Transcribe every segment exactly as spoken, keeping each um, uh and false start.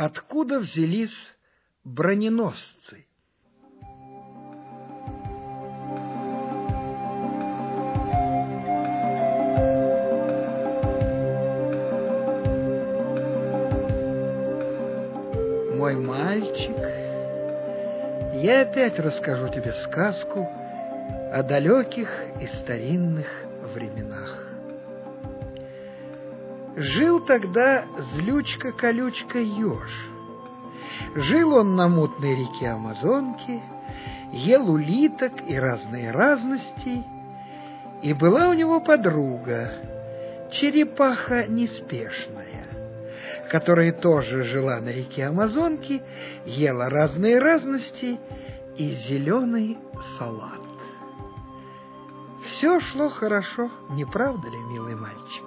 Откуда взялись броненосцы? Мой мальчик, я опять расскажу тебе сказку о далеких и старинных временах. Жил тогда злючка-колючка-еж. Жил он на мутной реке Амазонки, ел улиток и разные разности, и была у него подруга, черепаха неспешная, которая тоже жила на реке Амазонки, ела разные разности и зеленый салат. Все шло хорошо, не правда ли, милый мальчик?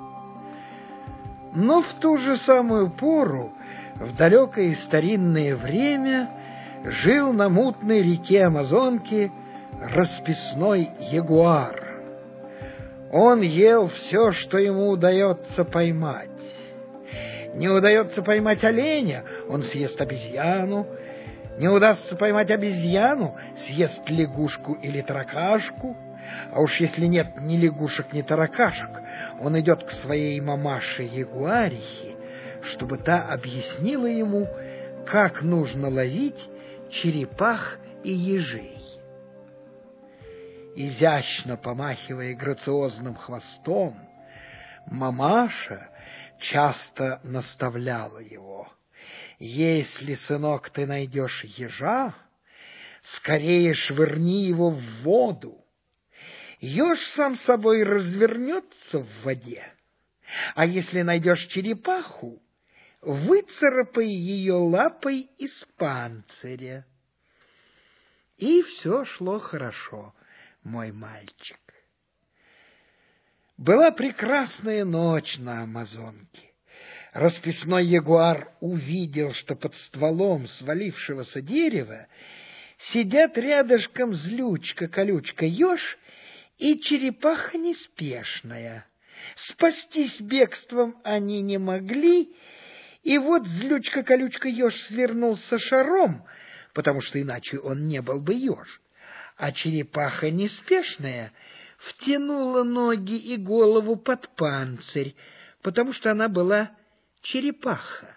Но в ту же самую пору, в далекое и старинное время, жил на мутной реке Амазонки расписной ягуар. Он ел все, что ему удается поймать. Не удается поймать оленя, он съест обезьяну. Не удастся поймать обезьяну, съест лягушку или таракашку. А уж если нет ни лягушек, ни таракашек, он идет к своей мамаше-ягуарихе, чтобы та объяснила ему, как нужно ловить черепах и ежей. Изящно помахивая грациозным хвостом, мамаша часто наставляла его: «Если, сынок, ты найдешь ежа, скорее швырни его в воду. Еж сам собой развернется в воде, а если найдешь черепаху, выцарапай ее лапой из панциря». И все шло хорошо, мой мальчик. Была прекрасная ночь на Амазонке. Расписной ягуар увидел, что под стволом свалившегося дерева сидят рядышком злючка-колючка-еж и черепаха неспешная. Спастись бегством они не могли, и вот злючка-колючка-еж свернулся шаром, потому что иначе он не был бы еж, а черепаха неспешная втянула ноги и голову под панцирь, потому что она была черепаха.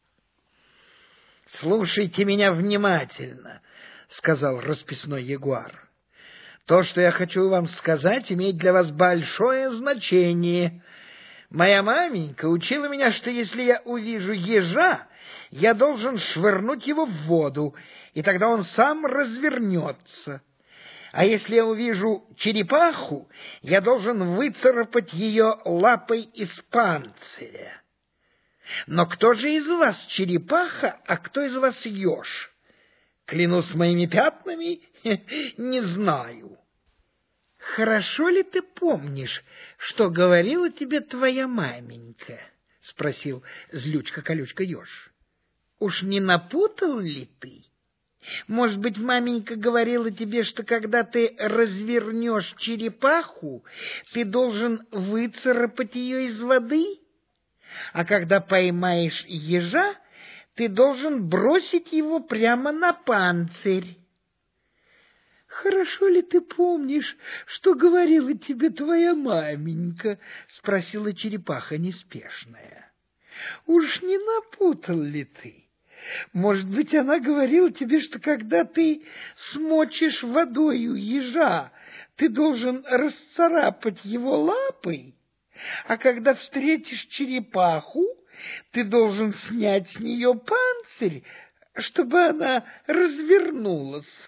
«Слушайте меня внимательно», — сказал расписной ягуар. «То, что я хочу вам сказать, имеет для вас большое значение. Моя маменька учила меня, что если я увижу ежа, я должен швырнуть его в воду, и тогда он сам развернется. А если я увижу черепаху, я должен выцарапать ее лапой из панциря. Но кто же из вас черепаха, а кто из вас еж? Клянусь моими пятнами, не знаю». «Хорошо ли ты помнишь, что говорила тебе твоя маменька?» — спросил злючка-колючка-еж. «Уж не напутал ли ты? Может быть, маменька говорила тебе, что когда ты развернешь черепаху, ты должен выцарапать ее из воды, а когда поймаешь ежа, ты должен бросить его прямо на панцирь?» «Хорошо ли ты помнишь, что говорила тебе твоя маменька?» — спросила черепаха неспешная. «Уж не напутал ли ты? Может быть, она говорила тебе, что когда ты смочишь водою ежа, ты должен расцарапать его лапой, а когда встретишь черепаху, ты должен снять с нее панцирь, чтобы она развернулась?»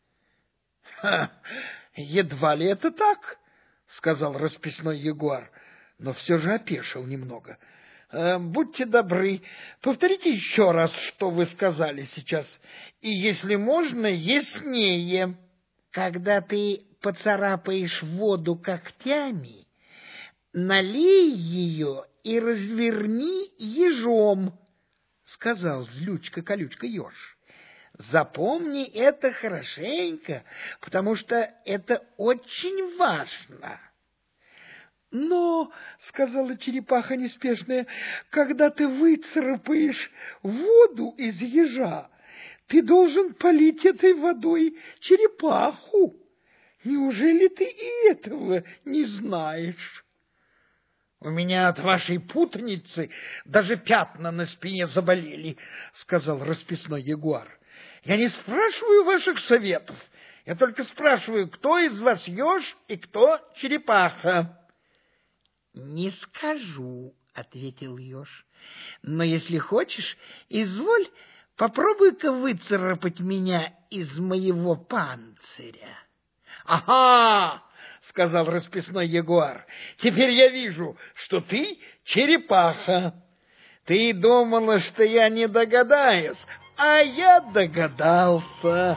«Ха, едва ли это так», — сказал расписной ягуар, но все же опешил немного. «Э, «Будьте добры, повторите еще раз, что вы сказали сейчас, и, если можно, яснее». «Когда ты поцарапаешь воду когтями, налей ее и разверни ежом», — сказал злючка-колючка-еж. «Запомни это хорошенько, потому что это очень важно». Но, — сказала черепаха неспешная, — когда ты выцарапаешь воду из ежа, ты должен полить этой водой черепаху. Неужели ты и этого не знаешь? — У меня от вашей путаницы даже пятна на спине заболели, — сказал расписной ягуар. — Я не спрашиваю ваших советов, я только спрашиваю, кто из вас еж и кто черепаха. — Не скажу, — ответил еж, — но если хочешь, изволь, попробуй-ка выцарапать меня из моего панциря. — Ага! — сказал расписной ягуар. — Теперь я вижу, что ты черепаха. Ты думала, что я не догадаюсь, а я догадался.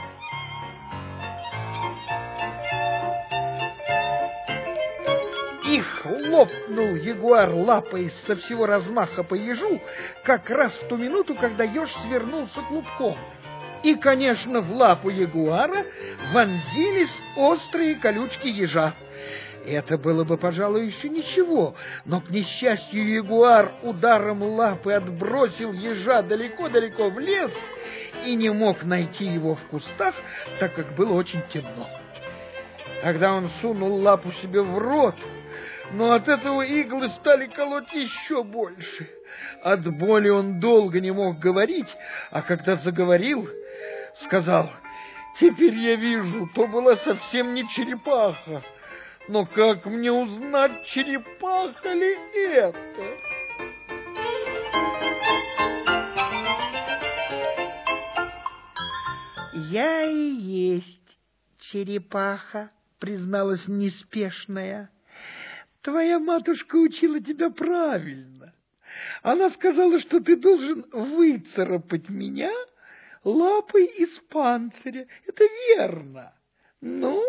И хлопнул ягуар лапой со всего размаха по ежу, как раз в ту минуту, когда еж свернулся клубком. И, конечно, в лапу ягуара вонзились острые колючки ежа. Это было бы, пожалуй, еще ничего, но, к несчастью, ягуар ударом лапы отбросил ежа далеко-далеко в лес и не мог найти его в кустах, так как было очень темно. Тогда он сунул лапу себе в рот, но от этого иглы стали колоть еще больше. От боли он долго не мог говорить, а когда заговорил, сказал: «Теперь я вижу, то была совсем не черепаха. Но как мне узнать, черепаха ли это?» «Я и есть черепаха», — призналась неспешная. «Твоя матушка учила тебя правильно. Она сказала, что ты должен выцарапать меня лапой из панциря. Это верно. Ну,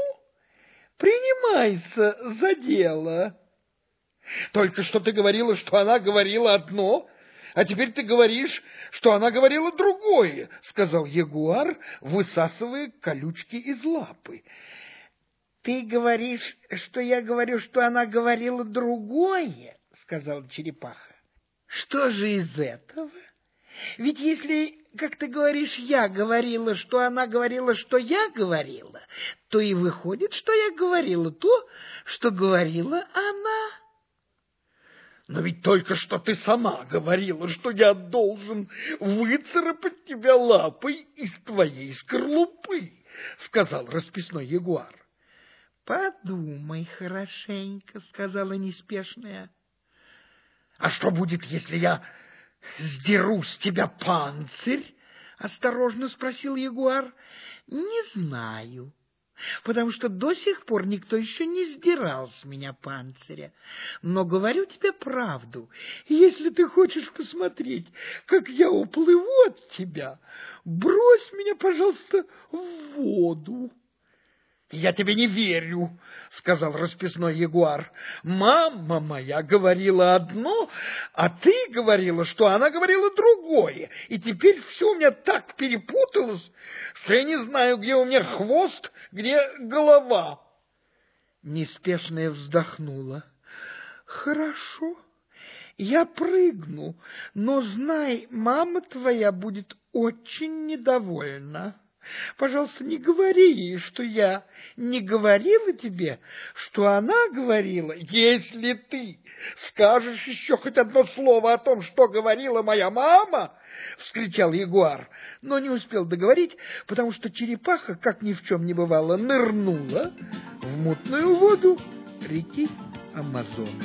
принимайся за дело». «Только что ты говорила, что она говорила одно, а теперь ты говоришь, что она говорила другое», — сказал ягуар, высасывая колючки из лапы. «Ты говоришь, что я говорю, что она говорила другое», — сказала черепаха. «Что же из этого? Ведь если, как ты говоришь, я говорила, что она говорила, что я говорила, то и выходит, что я говорила то, что говорила она». «Но ведь только что ты сама говорила, что я должен выцарапать тебя лапой из твоей скорлупы», — сказал расписной ягуар. «Подумай хорошенько», — сказала неспешная. «А что будет, если я сдеру с тебя панцирь?» — осторожно спросил ягуар. «Не знаю, потому что до сих пор никто еще не сдирал с меня панциря. Но говорю тебе правду, если ты хочешь посмотреть, как я уплыву от тебя, брось меня, пожалуйста, в воду». «Я тебе не верю», — сказал расписной ягуар. «Мама моя говорила одно, а ты говорила, что она говорила другое, и теперь все у меня так перепуталось, что я не знаю, где у меня хвост, где голова». Неспешная вздохнула. «Хорошо, я прыгну, но знай, мама твоя будет очень недовольна. Пожалуйста, не говори ей, что я не говорила тебе, что она говорила». «Если ты скажешь еще хоть одно слово о том, что говорила моя мама!» — вскричал ягуар, но не успел договорить, потому что черепаха, как ни в чем не бывало, нырнула в мутную воду реки Амазонки.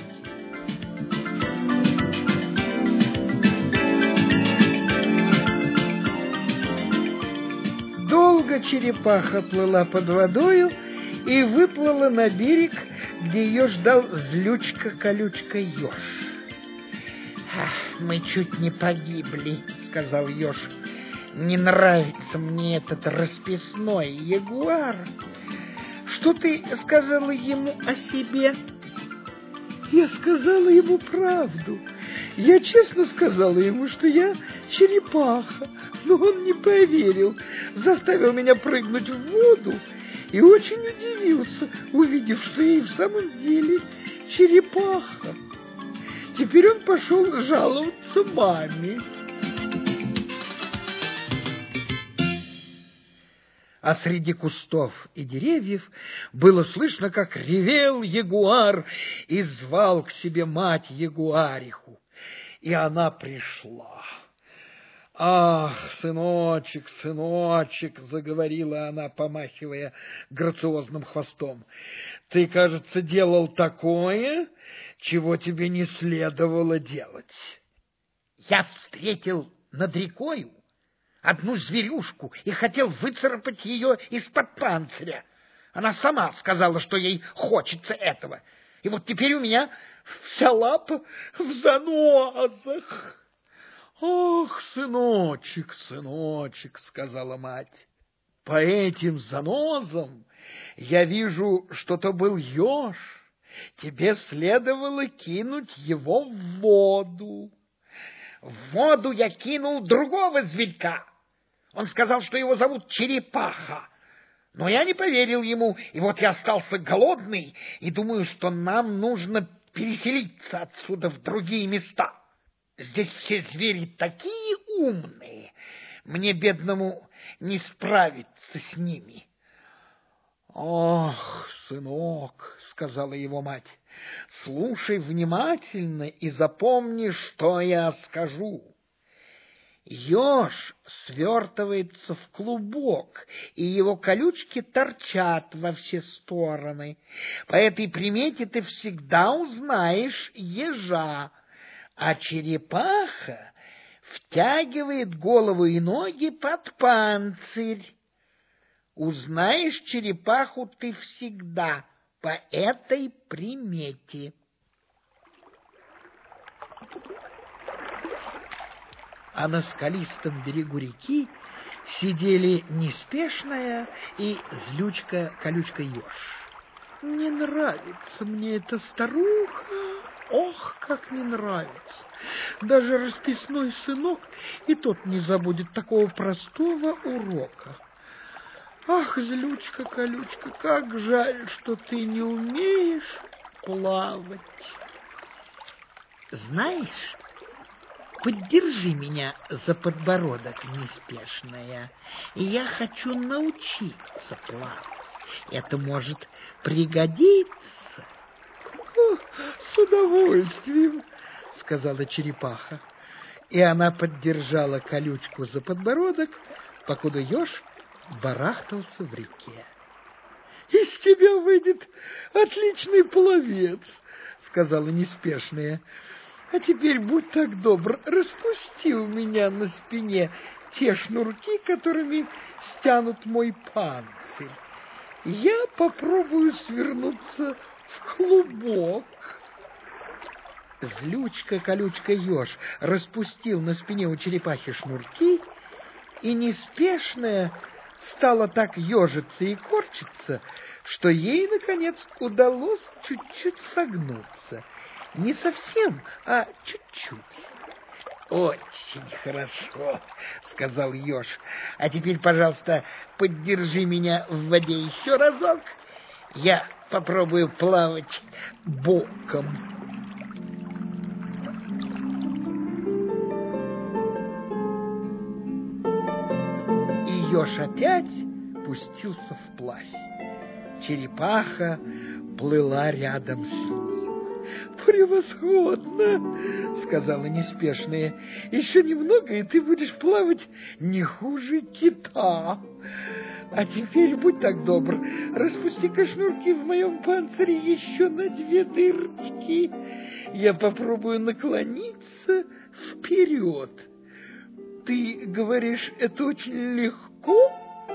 Долго черепаха плыла под водою и выплыла на берег, где ее ждал злючка-колючка еж. «Мы чуть не погибли», — сказал еж. «Не нравится мне этот расписной ягуар. Что ты сказала ему о себе?» «Я сказала ему правду. Я честно сказала ему, что я черепаха, но он не поверил, заставил меня прыгнуть в воду и очень удивился, увидев, что я и в самом деле черепаха. Теперь он пошел жаловаться маме. А среди кустов и деревьев было слышно, как ревел ягуар и звал к себе мать ягуариху. И она пришла. «Ах, сыночек, сыночек!» — заговорила она, помахивая грациозным хвостом. «Ты, кажется, делал такое, чего тебе не следовало делать. Я встретил над рекою одну зверюшку и хотел выцарапать ее из-под панциря. Она сама сказала, что ей хочется этого. И вот теперь у меня вся лапа в занозах». «Ох, сыночек, сыночек!» — сказала мать. «По этим занозам я вижу, что то был еж. Тебе следовало кинуть его в воду». «В воду я кинул другого зверька. Он сказал, что его зовут Черепаха. Но я не поверил ему, и вот я остался голодный и думаю, что нам нужно переселиться отсюда в другие места. Здесь все звери такие умные, мне, бедному, не справиться с ними». «Ох, сынок, — сказала его мать, — слушай внимательно и запомни, что я скажу. Еж свертывается в клубок, и его колючки торчат во все стороны. По этой примете ты всегда узнаешь ежа, а черепаха втягивает голову и ноги под панцирь. Узнаешь черепаху ты всегда по этой примете». А на скалистом берегу реки сидели Неспешная и Злючка-колючка-еж. «Не нравится мне эта старуха, ох, как не нравится! Даже расписной сынок и тот не забудет такого простого урока. Ах, Злючка-колючка, как жаль, что ты не умеешь плавать. Знаешь, поддержи меня за подбородок, Неспешная, и я хочу научиться плавать. Это может пригодиться». «О, с удовольствием», — сказала черепаха. И она поддержала колючку за подбородок, покуда еж барахтался в реке. «Из тебя выйдет отличный пловец», — сказала Неспешная. «А теперь будь так добр, распусти у меня на спине те шнурки, которыми стянут мой панцирь. Я попробую свернуться в клубок». Злючка-колючка-еж распустил на спине у черепахи шнурки, и Неспешная стала так ежиться и корчиться, что ей, наконец, удалось чуть-чуть согнуться. Не совсем, а чуть-чуть. «Очень хорошо», — сказал еж. «А теперь, пожалуйста, поддержи меня в воде еще разок. Я попробую плавать боком». И еж опять пустился вплавь. Черепаха плыла рядом с ним. «Превосходно!» — сказала Неспешная. «Еще немного, и ты будешь плавать не хуже кита. А теперь будь так добр, распусти-ка шнурки в моем панцире еще на две дырочки. Я попробую наклониться вперед. Ты говоришь, это очень легко?»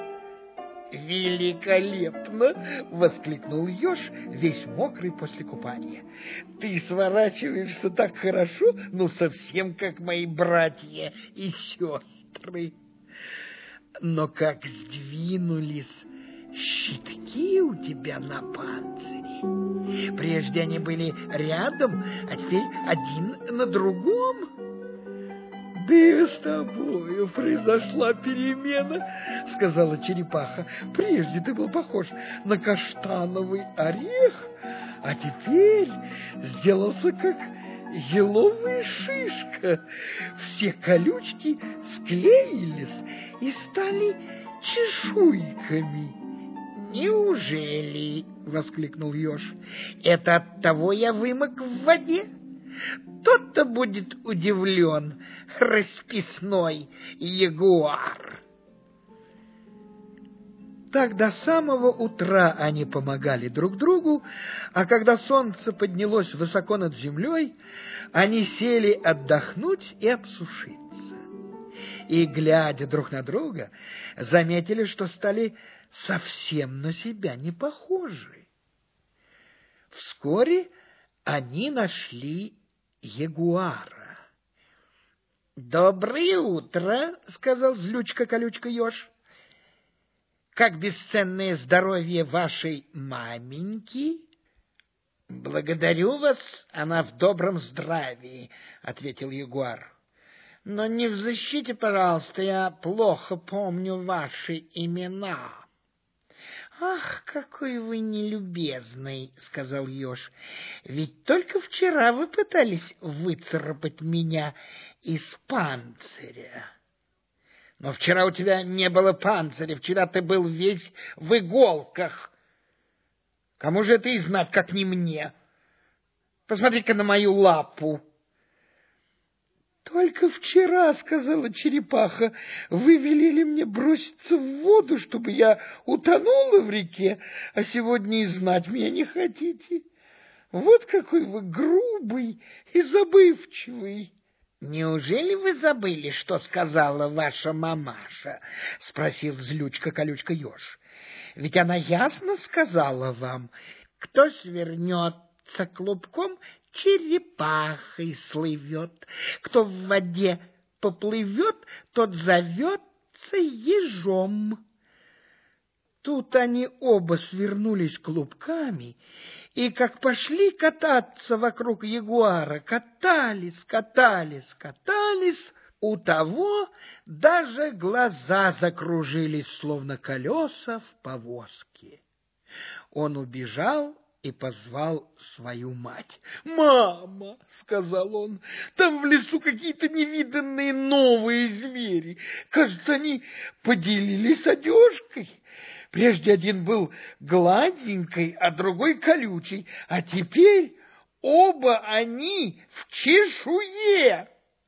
«Великолепно!» — воскликнул еж, весь мокрый после купания. «Ты сворачиваешься так хорошо, ну, совсем как мои братья и сестры. Но как сдвинулись щитки у тебя на панцире! Прежде они были рядом, а теперь один на другом». «Да и с тобою произошла перемена», — сказала черепаха. «Прежде ты был похож на каштановый орех, а теперь сделался как еловая шишка. Все колючки склеились и стали чешуйками. «Неужели?» — воскликнул еж. «Это оттого я вымок в воде? Тот-то будет удивлен, расписной ягуар». Так до самого утра они помогали друг другу, а когда солнце поднялось высоко над землей, они сели отдохнуть и обсушиться. И, глядя друг на друга, заметили, что стали совсем на себя не похожи. Вскоре они нашли ягуара. «Доброе утро», — сказал злючка-колючка еж. «Как бесценное здоровье вашей маменьки?» «Благодарю вас, она в добром здравии», — ответил ягуар. «Но не в защите, пожалуйста, я плохо помню ваши имена». «Ах, какой вы нелюбезный», — сказал еж. «Ведь только вчера вы пытались выцарапать меня из панциря». «Но вчера у тебя не было панциря, вчера ты был весь в иголках. Кому же это и знать, как не мне? Посмотри-ка на мою лапу». «Только вчера, — сказала черепаха, — вы велели мне броситься в воду, чтобы я утонула в реке, а сегодня и знать меня не хотите. Вот какой вы грубый и забывчивый». «Неужели вы забыли, что сказала ваша мамаша?» — спросил злючка-колючка еж. «Ведь она ясно сказала вам, кто свернется клубком, черепахой слывет, кто в воде поплывет, тот зовется ежом». Тут они оба свернулись клубками и, как пошли кататься вокруг ягуара, катались, катались, катались, у того даже глаза закружились, словно колеса в повозке. Он убежал и позвал свою мать. «Мама, — сказал он, — там в лесу какие-то невиданные новые звери. Кажется, они поделились одежкой. Прежде один был гладенький, а другой колючий, а теперь оба они в чешуе».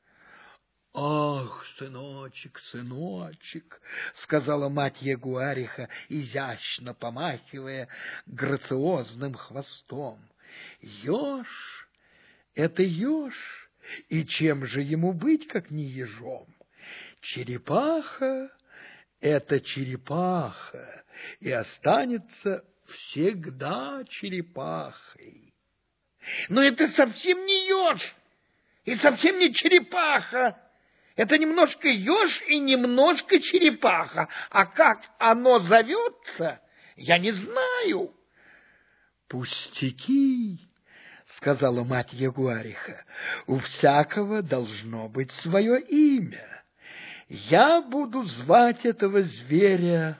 «Ах, сыночек, сыночек, — сказала мать ягуариха, изящно помахивая грациозным хвостом, — еж — это еж, и чем же ему быть, как не ежом? Черепаха — это черепаха, и останется всегда черепахой». «Но это совсем не еж и совсем не черепаха. Это немножко еж и немножко черепаха, а как оно зовется, я не знаю». «Пустяки, — сказала мать ягуариха, — у всякого должно быть свое имя. Я буду звать этого зверя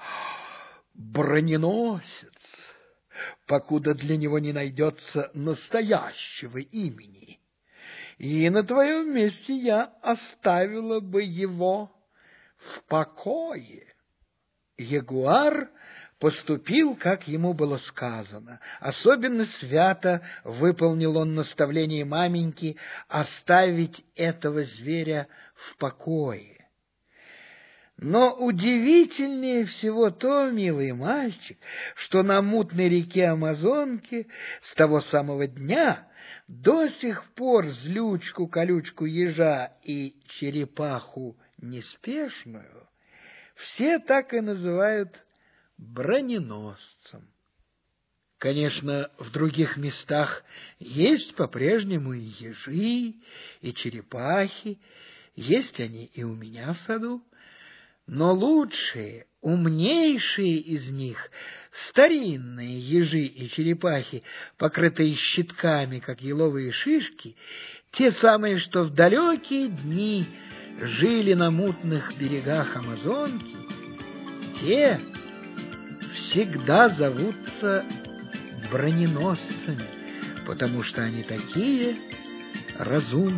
Броненосец, покуда для него не найдется настоящего имени. И на твоем месте я оставила бы его в покое». Ягуар поступил, как ему было сказано. Особенно свято выполнил он наставление маменьки оставить этого зверя в покое. Но удивительнее всего то, милый мальчик, что на мутной реке Амазонки с того самого дня до сих пор злючку-колючку ежа и черепаху неспешную все так и называют броненосцем. Конечно, в других местах есть по-прежнему и ежи, и черепахи, есть они и у меня в саду. Но лучшие, умнейшие из них, старинные ежи и черепахи, покрытые щитками, как еловые шишки, те самые, что в далекие дни жили на мутных берегах Амазонки, те всегда зовутся броненосцами, потому что они такие разумные.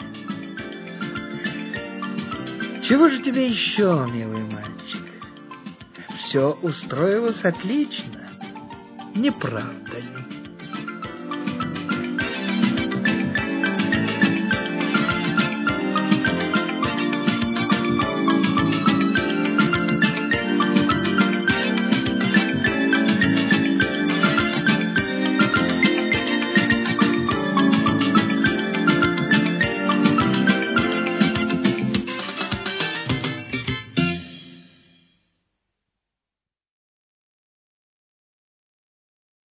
Чего же тебе еще, милый мальчик? Все устроилось отлично, не правда ли?